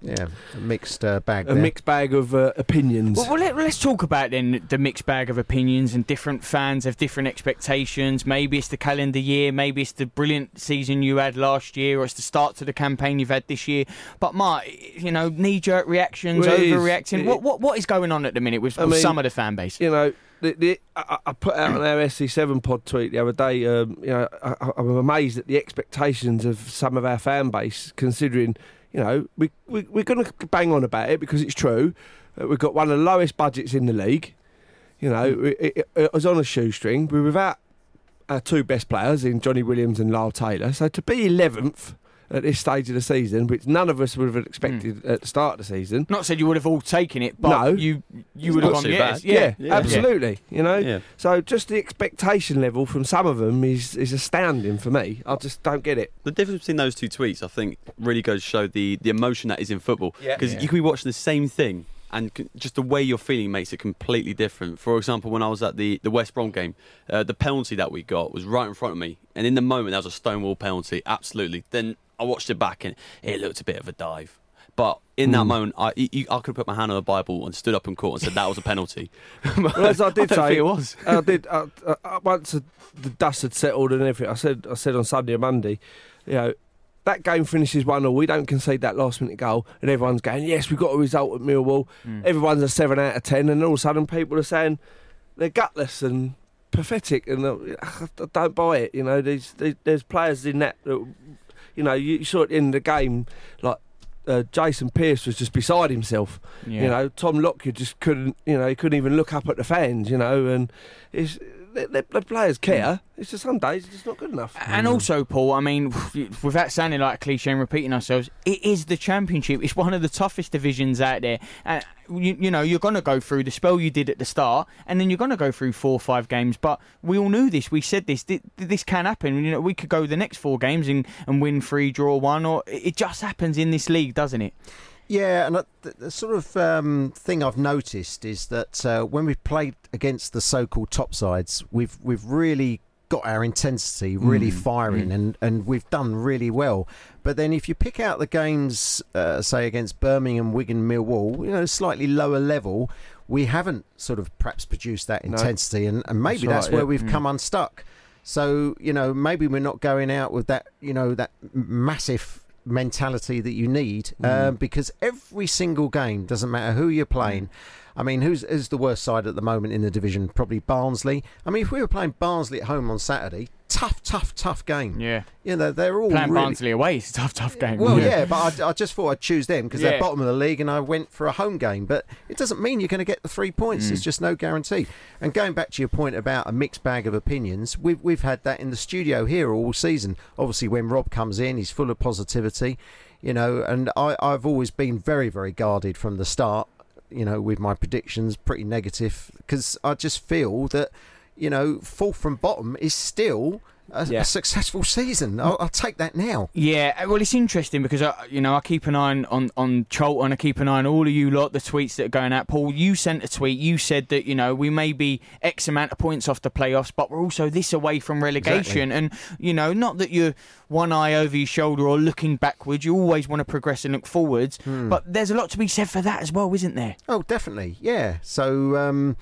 Yeah, a mixed uh, bag. A there. mixed bag of uh, opinions. Well, well let, let's talk about then the mixed bag of opinions, and different fans have different expectations. Maybe it's the calendar year, maybe it's the brilliant season you had last year, or it's the start to the campaign you've had this year. But Mark, you know, knee-jerk reactions, well, overreacting. It, what what what is going on at the minute with, with mean, some of the fan base? You know, the, the, I, I put out on our S C seven pod tweet the other day. Um, you know, I, I'm amazed at the expectations of some of our fan base, considering. You know, we, we, we're going to bang on about it because it's true. Uh, we've got one of the lowest budgets in the league. You know, it, it, it was on a shoestring. We're without our two best players in Johnny Williams and Lyle Taylor. So to be eleventh at this stage of the season, which none of us would have expected mm. at the start of the season. Not said you would have all taken it, but no, you you would have gone, yes. Yeah, yeah, yeah, absolutely. Yeah. You know, yeah. So just the expectation level from some of them is, is astounding for me. I just don't get it. The difference between those two tweets, I think, really goes to show the, the emotion that is in football. Because yeah. you could be watching the same thing, and just the way you're feeling makes it completely different. For example, when I was at the, the West Brom game, uh, the penalty that we got was right in front of me. And in the moment, that was a stonewall penalty, absolutely. Then I watched it back and it looked a bit of a dive. But in that mm. moment, I, you, I could have put my hand on the Bible and stood up in court and said that was a penalty. Well, as I did I say, it was. I did. Uh, uh, once the dust had settled and everything, I said, I said on Sunday or Monday, you know, that game finishes one all. We don't concede that last minute goal, and everyone's going, yes, we got a result at Millwall. Mm. Everyone's a seven out of ten, and all of a sudden people are saying they're gutless and pathetic, and uh, I don't buy it. You know, there's there's players in that. that you know, you saw it in the game, like. Uh, Jason Pearce was just beside himself. Yeah. You know, Tom Lockyer just couldn't. You know, he couldn't even look up at the fans. You know, and it's, the, the players care. It's just some days it's just not good enough. And also, Paul, I mean, without sounding like a cliche and repeating ourselves, it is the Championship. It's one of the toughest divisions out there. And you, you know, you're going to go through the spell you did at the start, and then you're going to go through four or five games. But we all knew this. We said this. This can happen. You know, we could go the next four games and, and win three, draw one, or it just happens in this league, doesn't it? Yeah, and the, the sort of um, thing I've noticed is that uh, when we've played against the so-called top sides, we've we've really got our intensity really mm. firing, mm. and, and we've done really well. But then if you pick out the games, uh, say against Birmingham, Wigan, Millwall, you know, slightly lower level, we haven't sort of perhaps produced that intensity, no. and, and maybe that's, that's right, where yeah. we've mm. come unstuck. So, you know, maybe we're not going out with that, you know, that massive mentality that you need, mm. um, because every single game, doesn't matter who you're playing. I mean, who's, who's the worst side at the moment in the division? Probably Barnsley. I mean, if we were playing Barnsley at home on Saturday, tough, tough, tough game. Yeah. You know, they're all playing really... Barnsley away is a tough, tough game. Well, yeah, yeah but I, I just thought I'd choose them because yeah. they're bottom of the league, and I went for a home game. But it doesn't mean you're going to get the three points. Mm. There's just no guarantee. And going back to your point about a mixed bag of opinions, we've we've had that in the studio here all season. Obviously, when Rob comes in, he's full of positivity. You know, and I, I've always been very, very guarded from the start, you know, with my predictions, pretty negative, because I just feel that, you know, fourth from bottom is still a, yeah. a successful season. I'll, I'll take that now. Yeah, well, it's interesting because, I, you know, I keep an eye on, on, on Charlton, I keep an eye on all of you lot, the tweets that are going out. Paul, you sent a tweet, you said that, you know, we may be X amount of points off the playoffs, but we're also this away from relegation. Exactly. And, you know, not that you're one eye over your shoulder or looking backwards, you always want to progress and look forwards, hmm. but there's a lot to be said for that as well, isn't there? Oh, definitely, yeah. So, um,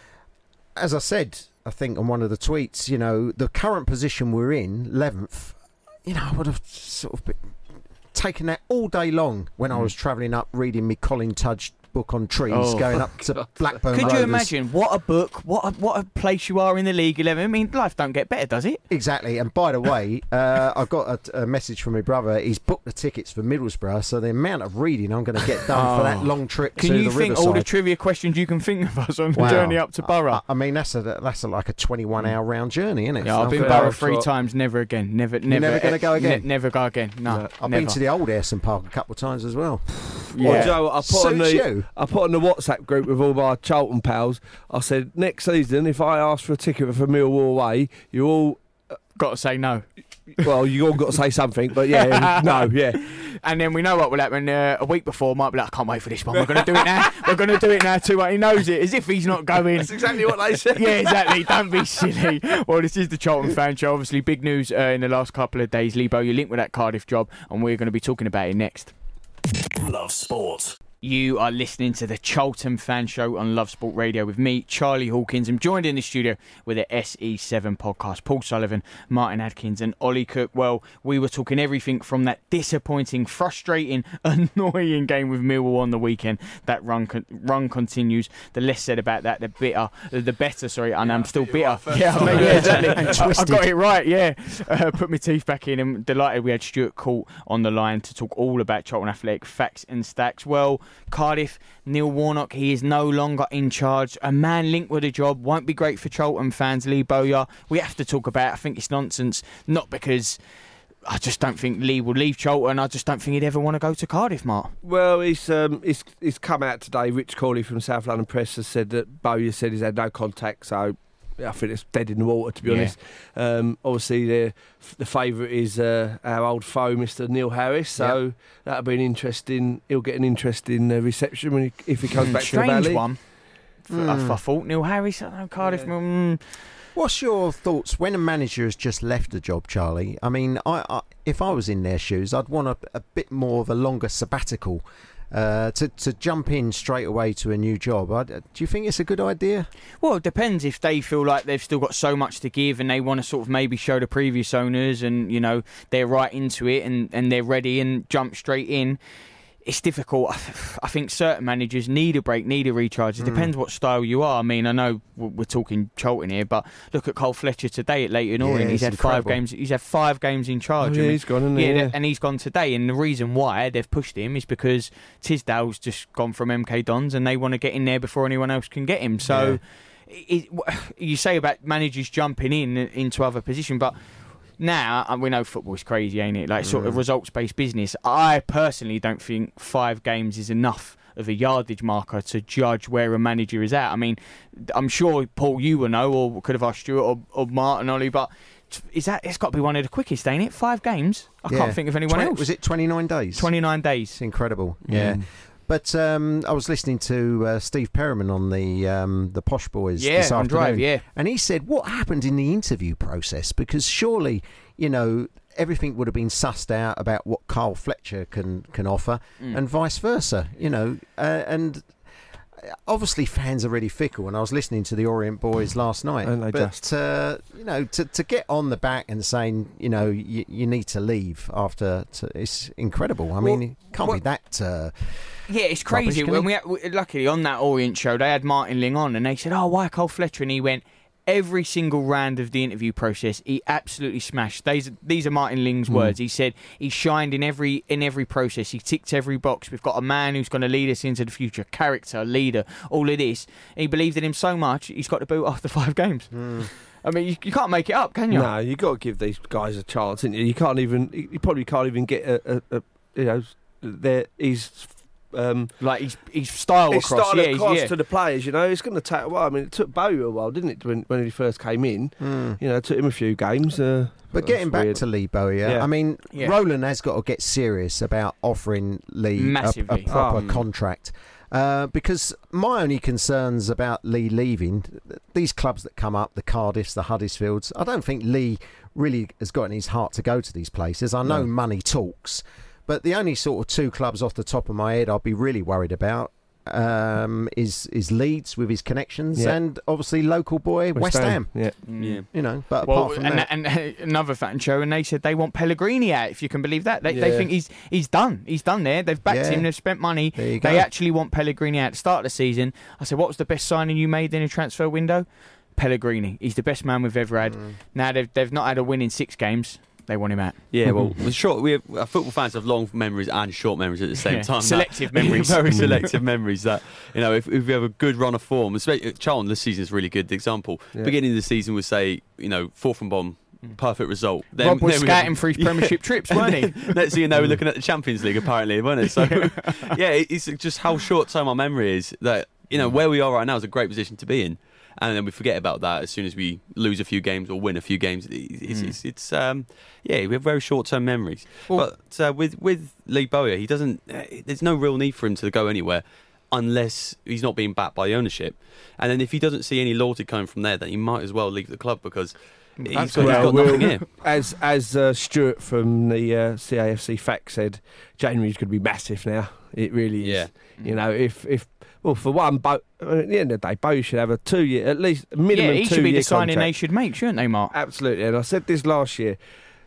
as I said, I think on one of the tweets, you know, the current position we're in, eleventh, you know, I would have sort of been, taken that all day long when mm. I was travelling up reading me Colin Tudge book on trees, oh, going up to Blackburn Could Rovers. You imagine what a book, what a, what a place you are in the League eleven? I mean, life don't get better, does it? Exactly. And by the way, uh, I got a, a message from my brother. He's booked the tickets for Middlesbrough, so the amount of reading I'm going to get done oh. for that long trip can to you the think Riverside. All the trivia questions you can think of us on the wow. journey up to Borough? I, I mean, that's a that's a, like a twenty-one hour round journey, isn't it? Yeah, I've been Borough three times, never again. Never, never. You're never going to go again? Ne- never go again, no. no I've never. been to the old Ayresome Park a couple of times as well. Yeah. Well, Joe, I put Suits on the you. I put on the WhatsApp group with all my Charlton pals. I said next season, if I ask for a ticket for Millwall away, you all uh, got to say no. Well, you all got to say something, but yeah, no, yeah. And then we know what will happen uh, a week before. Might be like, I can't wait for this one. We're going to do it now. We're going to do it now too. He knows it, as if he's not going. That's exactly what they said. Yeah, exactly. Don't be silly. Well, this is the Charlton Fan Show. Obviously, big news uh, in the last couple of days. Lebo, you're linked with that Cardiff job, and we're going to be talking about it next. Love Sport. You are listening to the Charlton Fan Show on Love Sport Radio with me, Charlie Hawkins. I'm joined in the studio with the S E seven podcast, Paul Sullivan, Martin Adkins and Ollie Cook. Well, we were talking everything from that disappointing, frustrating, annoying game with Millwall on the weekend. That run con- run continues. The less said about that, the bitter, the better, sorry, and yeah, I'm still bitter. Yeah, yeah, exactly. I, I got it right, yeah. Uh, put my teeth back in and delighted we had Stuart Court on the line to talk all about Charlton Athletic, facts and stacks. Well, Cardiff, Neil Warnock, he is no longer in charge. A man linked with a job won't be great for Charlton fans. Lee Bowyer, we have to talk about it. I think it's nonsense, not because I just don't think Lee will leave Charlton. I just don't think he'd ever want to go to Cardiff, Mark. Well, he's, um, he's, he's come out today. Rich Corley from South London Press has said that Bowyer said he's had no contact, so I think it's dead in the water, to be yeah. honest. Um, obviously, the the favourite is uh, our old foe, Mister Neil Harris. So yep. that'll be an interesting. He'll get an interesting uh, reception when he, if he comes mm, back to the Valley. Strange one. Mm. I, I thought Neil Harris. I don't know, Cardiff. Yeah. Mm. What's your thoughts when a manager has just left a job, Charlie? I mean, I, I if I was in their shoes, I'd want a, a bit more of a longer sabbatical. Uh, to to jump in straight away to a new job. I, do you think it's a good idea? Well, it depends if they feel like they've still got so much to give and they want to sort of maybe show the previous owners and, you know, they're right into it and, and they're ready and jump straight in. It's difficult. I think certain managers need a break, need a recharge. It mm. depends what style you are. I mean, I know we're talking Charlton here, but look at Cole Fletcher today at Leyton Orient. Yeah, he's had incredible. five games. He's had five games in charge. Oh, yeah, I mean, he's gone, isn't he? Yeah, yeah, and he's gone today. And the reason why they've pushed him is because Tisdale's just gone from M K Dons, and they want to get in there before anyone else can get him. So, yeah. it, you say about managers jumping in into other positions, but. Now, we know football's crazy, ain't it? Like, mm. sort of results-based business. I personally don't think five games is enough of a yardage marker to judge where a manager is at. I mean, I'm sure, Paul, you will know, or could have asked Stuart or, or Martin, Ollie, but is that it's got to be one of the quickest, ain't it? Five games? I yeah. can't think of anyone twenty, else. Was it twenty-nine days? twenty-nine days. It's incredible, yeah. Mm. But um, I was listening to uh, Steve Perriman on the um, the Posh Boys yeah, this on afternoon, Drive, yeah. and he said, what happened in the interview process? Because surely, you know, everything would have been sussed out about what Carl Fletcher can, can offer mm. and vice versa, you know. Uh, and obviously fans are really fickle, and I was listening to the Orient Boys last night. And they but, just... uh, you know, to, to get on the back and saying, you know, you, you need to leave after, to, it's incredible. I well, mean, it can't well, be that... Uh, Yeah, it's crazy. Rubbish, when we, had, we luckily on that Orient show, they had Martin Ling on, and they said, "Oh, why Cole Fletcher?" And he went, every single round of the interview process, he absolutely smashed. These these are Martin Ling's mm. words. He said he shined in every in every process. He ticked every box. We've got a man who's going to lead us into the future, character, leader, all of this. And he believed in him so much, he's got to boot after five games. Mm. I mean, you, you can't make it up, can you? No, you got to give these guys a chance. You? you can't even. You probably can't even get a. a, a you know, there he's. Um, like his, his style his across, style yeah, across yeah. to the players, you know, it's going to take a while. I mean, it took Bowyer a while, didn't it, when, when he first came in? Mm. You know, it took him a few games. Uh, but getting back weird. to Lee Bowyer, yeah. I mean, yeah. Roland has got to get serious about offering Lee a, a proper um. contract. Uh, because my only concerns about Lee leaving, these clubs that come up, the Cardiffs, the Huddersfields, I don't think Lee really has got in his heart to go to these places. I know no. money talks. But the only sort of two clubs off the top of my head I'll be really worried about um, is is Leeds with his connections yeah. and obviously local boy West, West Ham. Ham. Yeah. yeah, you know. But well, apart from and, that, and, and another fan show, and they said they want Pellegrini out. If you can believe that, they, yeah. they think he's he's done. He's done there. They've backed yeah. him. They've spent money. They go. actually want Pellegrini out at the start of the season. I said, what was the best signing you made in a transfer window? Pellegrini. He's the best man we've ever had. Mm. Now they've they've not had a win in six games. They want him out. Yeah, well, short. We have, uh, football fans have long memories and short memories at the same yeah. time. Selective that, memories, very selective memories. That you know, if, if we have a good run of form, especially Charlton this season is a really good example. Yeah. Beginning of the season, we say, you know, fourth and bomb, perfect result. Then, Rob was then scouting for his Premiership yeah. trips, weren't he? Next thing you know, we're looking at the Champions League, apparently, weren't it? So, yeah, it's just how short term our memory is. That you know, where we are right now is a great position to be in. And then we forget about that as soon as we lose a few games or win a few games. It's, mm. it's, it's um, yeah, we have very short-term memories. Well, but uh, with with Lee Bowyer, he doesn't. Uh, there's no real need for him to go anywhere unless he's not being backed by the ownership. And then if he doesn't see any loyalty coming from there, then he might as well leave the club because he's got, he's got well, nothing here. As as uh, Stuart from the uh, C A F C Fact said, January's going to be massive now. It really is. Yeah. You know, if if well, for one, Bo, at the end of the day, Bo should have a two year, at least minimum yeah, he two should be year the signing contract. they should make, shouldn't they, Mark? Absolutely. And I said this last year.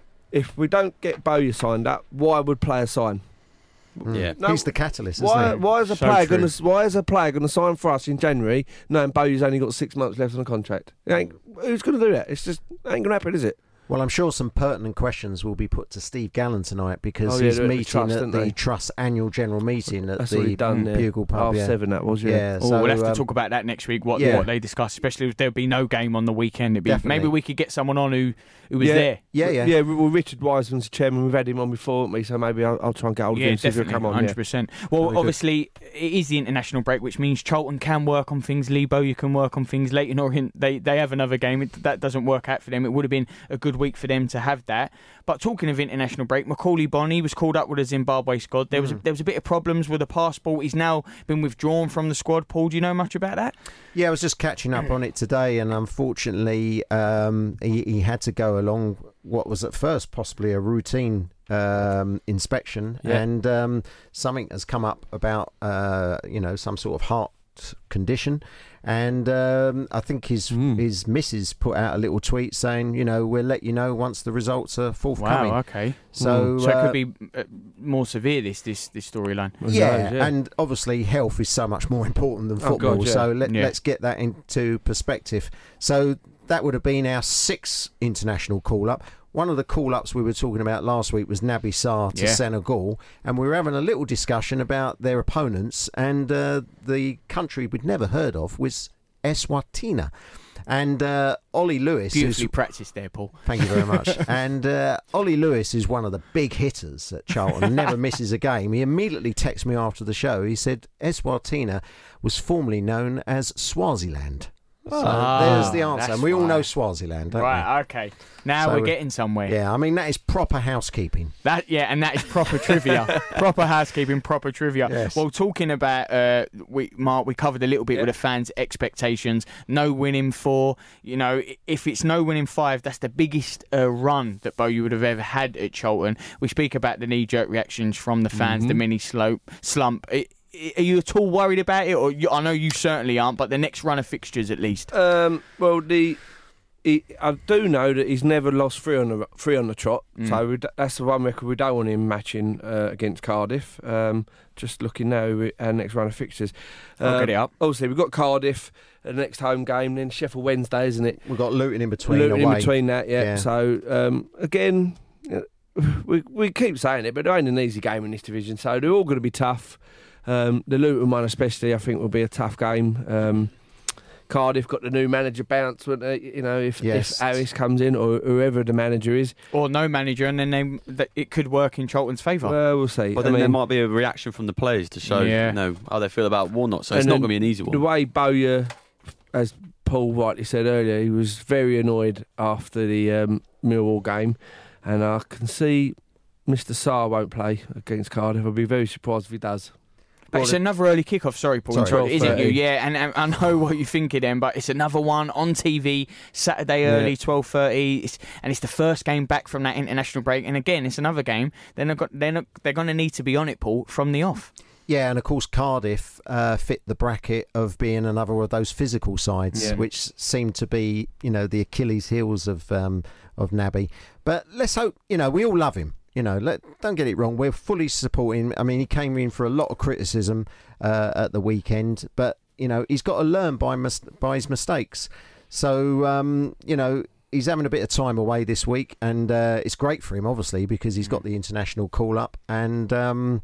If we don't get Bowyer signed up, why would players sign? Mm. Yeah. No, He's the catalyst, isn't Why, he? why is a So player true. going to why is a player going to sign for us in January knowing Bowyer's only got six months left on the contract? It ain't, who's going to do that? It's just it ain't going to happen, is it? Well, I'm sure some pertinent questions will be put to Steve Gallen tonight because Oh, yeah, he's they're at the meeting Trust, at aren't the they? Trust annual general meeting at That's the already done. Yeah. Bugle Pub. Half yeah. seven, that was. Yeah. Yeah, Oh, so, we'll have to um, talk about that next week. What yeah. what they discuss, especially if there'll be no game on the weekend. It'd be, Definitely. maybe we could get someone on who who was yeah. there. Yeah, yeah. Yeah, well, Richard Wiseman's the chairman. We've had him on before, haven't we? So maybe I'll, I'll try and get hold of Yeah, him. See if he'll definitely, come on. hundred Yeah. percent. Well, That'd be good. obviously, it is the international break, which means Charlton can work on things. Lebo, you can work on things. Leighton Orient, they they have another game. It, that doesn't work out for them. It would have been a good week for them to have that. But talking of international break, Macaulay Bonny was called up with the Zimbabwe squad. There was Mm. a, there was a bit of problems with the passport. He's now been withdrawn from the squad. Paul, do you know much about that? Yeah, I was just catching up on it today, and unfortunately, um, he, he had to go along what was at first possibly a routine um, inspection, Yeah. and um, something has come up about uh, you know some sort of heart condition, and um, I think his Mm. his missus put out a little tweet saying, you know, we'll let you know once the results are forthcoming. Wow, okay. So, So it uh, could be uh, more severe. This this this storyline. Who Yeah, knows, yeah. and obviously health is so much more important than Oh, football. God, yeah. So let, Yeah. let's get that into perspective. So that would have been our sixth international call-up. One of the call-ups we were talking about last week was Naby Sarr to Yeah. Senegal, and we were having a little discussion about their opponents, and uh, the country we'd never heard of was Eswatini. And uh, Ollie Lewis, who's Beautifully practiced there, Paul. Thank you very much. And uh, Ollie Lewis is one of the big hitters at Charlton, never misses a game. He immediately texted me after the show. He said Eswatini was formerly known as Swaziland. So Ah, there's the answer. that's And we all why. know Swaziland, don't Right, okay. Now So we're we- getting somewhere. we? Yeah, I mean, that is proper housekeeping. That yeah, and that is proper trivia, proper housekeeping, proper trivia. Yes. Well, talking about uh, we Mark, we covered a little bit with the fans' expectations. No winning four, you know, i- if it's no winning five, that's the biggest uh, run that Bowyer would have ever had at Charlton. We speak about the knee-jerk reactions from the fans, the mini slope slump. I- I- Are you at all worried about it? Or you, I know you certainly aren't, but the next run of fixtures at least. Um, well, the he, I do know that he's never lost three on the three on the trot. Mm. So we, d- that's the one record we don't want him matching uh, against Cardiff. Um, just looking now at our next run of fixtures. I'll Um, get it up. Obviously, we've got Cardiff the next home game, then Sheffield Wednesday, isn't it? We've got Luton in between. Luton away. in between that, yeah. Yeah. So um, again, you know, we we keep saying it, but there ain't an easy game in this division. So they're all going to be tough. Um, the Luton one especially, I think, will be a tough game. Um, Cardiff got the new manager bounce, wouldn't they? You know, if, Yes. if Harris comes in or whoever the manager is, Or no manager, and then they, that it could work in Charlton's favour. well, we'll see. But I then there mean, might be a reaction from the players to show Yeah. you know, how they feel about Warnock. So it's And not then going to be an easy one. the way Bowyer, as Paul rightly said earlier, he was very annoyed after the um, Millwall game, and I can see Mister Sarr won't play against Cardiff. I'll be very surprised if he does. But it's another early kickoff. Sorry, Paul. Sorry. Sorry, isn't twelve you? thirty. Yeah, and, and I know what you're thinking then, but it's another one on T V Saturday early, Yeah. twelve thirty, it's, and it's the first game back from that international break. And again, it's another game. They're not, got- they're not, they're going to need to be on it, Paul, from the off. Yeah, and of course Cardiff uh, fit the bracket of being another of those physical sides, Yeah. which seem to be, you know, the Achilles heels of um, of Naby. But let's hope, you know, we all love him. You know, let, don't get it wrong. We're fully supporting. I mean, he came in for a lot of criticism uh, at the weekend, but you know, he's got to learn by mis- by his mistakes. So um, you know, he's having a bit of time away this week, and uh, it's great for him, obviously, because he's got the international call up, and um,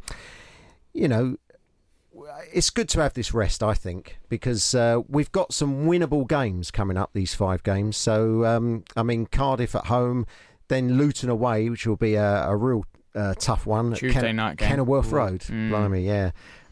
you know, it's good to have this rest, I think, because uh, we've got some winnable games coming up, these five games. So, um, I mean, Cardiff at home, then Luton away, which will be a, a real uh, tough one. Tuesday Ken- night game. Kenilworth Road, Mm. blimey, yeah.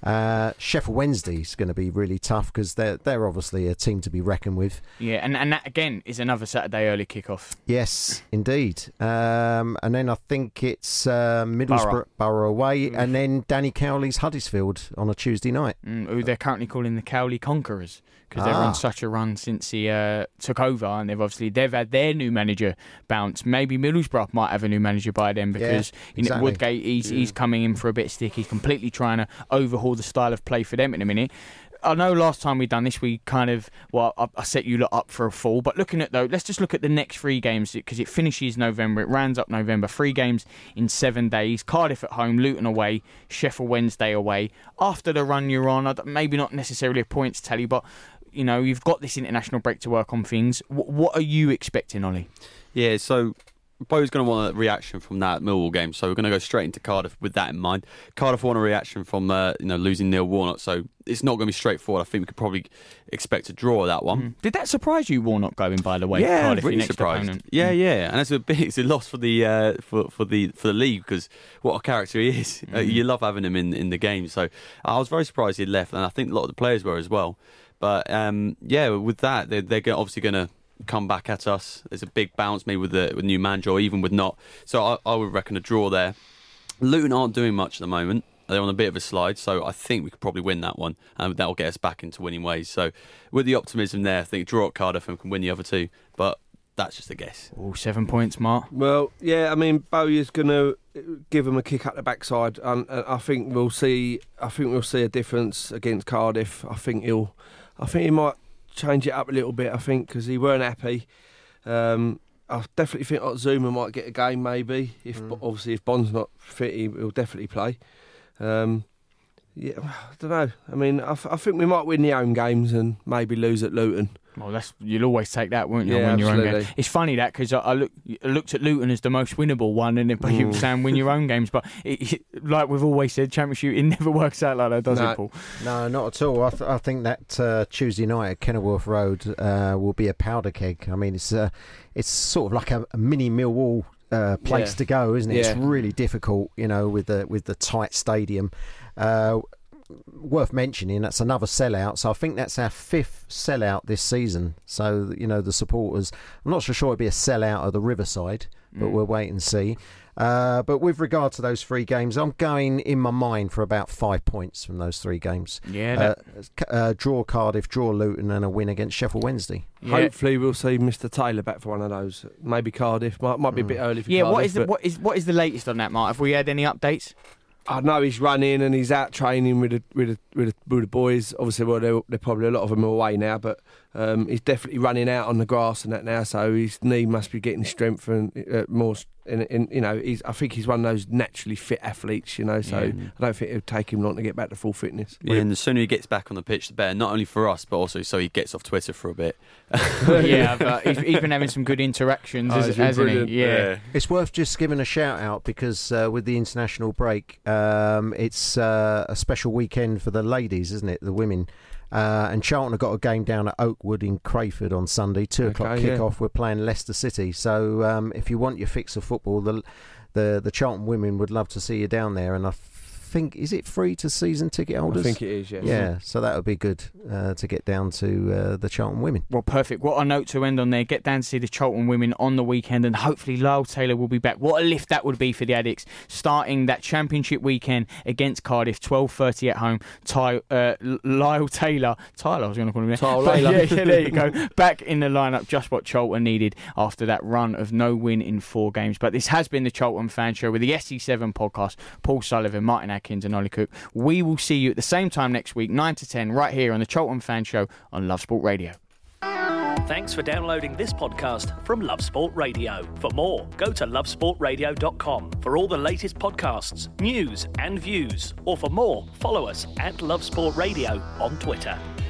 Uh, Sheffield Wednesday is going to be really tough because they're they're obviously a team to be reckoned with. Yeah, and, and that again is another Saturday early kickoff. Yes, indeed. Um, and then I think it's uh, Middlesbrough Borough, Borough away, mm. and then Danny Cowley's Huddersfield on a Tuesday night. Mm, who they're currently calling the Cowley Conquerors because they've Ah. on such a run since he uh, took over, and they've obviously they've had their new manager bounce. Maybe Middlesbrough might have a new manager by then because Yeah, you know, exactly. Woodgate he's Yeah. he's coming in for a bit of stick. He's completely trying to overhaul the style of play for them in a minute. I know last time we done this, we kind of, well, I, I set you lot up for a fall. But looking at, though, let's just look at the next three games because it finishes November. It rounds up November. Three games in seven days. Cardiff at home, Luton away, Sheffield Wednesday away. After the run you're on, maybe not necessarily a points tally, but, you know, you've got this international break to work on things. W- what are you expecting, Ollie? Yeah, so Bo's going to want a reaction from that Millwall game, so we're going to go straight into Cardiff with that in mind. Cardiff want a reaction from uh, you know losing Neil Warnock, so it's not going to be straightforward. I think we could probably expect a draw of that one. Mm. Did that surprise you, Warnock going? By the way, yeah, Cardiff, really your next surprised. opponent? Yeah, Mm. yeah, and it's a big, it's a loss for the uh, for for the for the league because what a character he is. Mm. Uh, you love having him in in the game. So I was very surprised he left, and I think a lot of the players were as well. But um, yeah, with that, they're, they're obviously going to come back at us. There's a big bounce maybe with the with new manager or even with not. So I, I would reckon a draw there. Luton aren't doing much at the moment. They're on a bit of a slide, so I think we could probably win that one, and that will get us back into winning ways. So with the optimism there, I think draw at Cardiff and can win the other two. But that's just a guess. Oh, seven points, Mark. Well, yeah, I mean, Bowyer's going to give them a kick up the backside, and, and I think we'll see. I think we'll see a difference against Cardiff. I think he'll. I think he might change it up a little bit, I think, because he weren't happy. Um, I definitely think like, Zuma might get a game, maybe. If Mm. Obviously, if Bond's not fit, he will definitely play. Um, yeah, I don't know. I mean, I, I think we might win the home games and maybe lose at Luton. Well, that's you'll always take that, won't you? Yeah, win your own absolutely. game. It's funny that because I, I, look, I looked at Luton as the most winnable one, and then but you were Mm. saying win your own games. But it, it, like we've always said, Championship it never works out like that, does No. it, Paul? No, not at all. I, th- I think that uh, Tuesday night at Kenilworth Road uh, will be a powder keg. I mean, it's uh, it's sort of like a, a mini Millwall uh, place Yeah. to go, isn't it? Yeah. It's really difficult, you know, with the with the tight stadium. Uh, worth mentioning, that's another sellout. So I think that's our fifth sellout this season. So, you know, the supporters, I'm not so sure it'd be a sellout of the Riverside, but Mm. we'll wait and see. Uh, but with regard to those three games, I'm going in my mind for about five points from those three games. Yeah, Uh, that, uh, draw Cardiff, draw Luton, and a win against Sheffield Wednesday. yeah. Hopefully, we'll see Mister Taylor back for one of those. Maybe Cardiff. Might, might be a bit early for Yeah, Cardiff. what is the but what is what is the latest on that, Mark? Have we had any updates? I know he's running and he's out training with the with the, with the, with the boys. Obviously, well, they're, they're probably a lot of them are away now, but um, he's definitely running out on the grass and that now. So his knee must be getting strength and uh, more. In, in, you know, he's, I think he's one of those naturally fit athletes. You know, so Yeah. I don't think it'll take him long to get back to full fitness. Yeah, and the sooner he gets back on the pitch, the better. Not only for us, but also so he gets off Twitter for a bit. yeah, but he's, he's been having some good interactions, Oh, has- he's been hasn't he? brilliant. Yeah. It's worth just giving a shout out because uh, with the international break, um, it's uh, a special weekend for the ladies, isn't it? The women. Uh, and Charlton have got a game down at Oakwood in Crayford on Sunday, two o'clock Okay, yeah. kick-off. We're playing Leicester City. So um, if you want your fix of football, the, the the Charlton women would love to see you down there. And I think, is it free to season ticket holders? I think it is. Yes. Yeah, so that would be good uh, to get down to uh, the Charlton women. Well, perfect. What a note to end on there. Get down to see the Charlton women on the weekend, and hopefully Lyle Taylor will be back. What a lift that would be for the Addicts, starting that Championship weekend against Cardiff, twelve thirty at home. Ty, uh, Lyle Taylor, Tyler, I was going to call him there. Tyler. But yeah, yeah, there you go. Back in the lineup, just what Charlton needed after that run of no win in four games. But this has been the Charlton Fan Show with the S E seven podcast. Paul Sullivan, Martin Atkins, and Ollie Cook. We will see you at the same time next week, nine to ten, right here on the Charlton Fan Show on Love Sport Radio. Thanks for downloading this podcast from Love Sport Radio. For more, go to love sport radio dot com for all the latest podcasts, news and views. Or for more, follow us at Love Sport Radio on Twitter.